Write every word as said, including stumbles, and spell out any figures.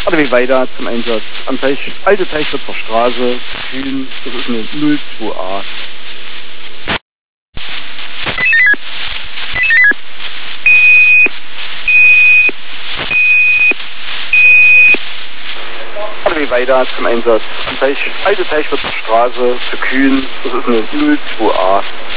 A D W weiter zum Einsatz am Teich, alte Teichwitzer Straße, Kühn, das ist eine null zwei a. A D W weiter zum Einsatz am Teich, alte Teichwitzer Straße, für Kühn, das ist eine null zwei a.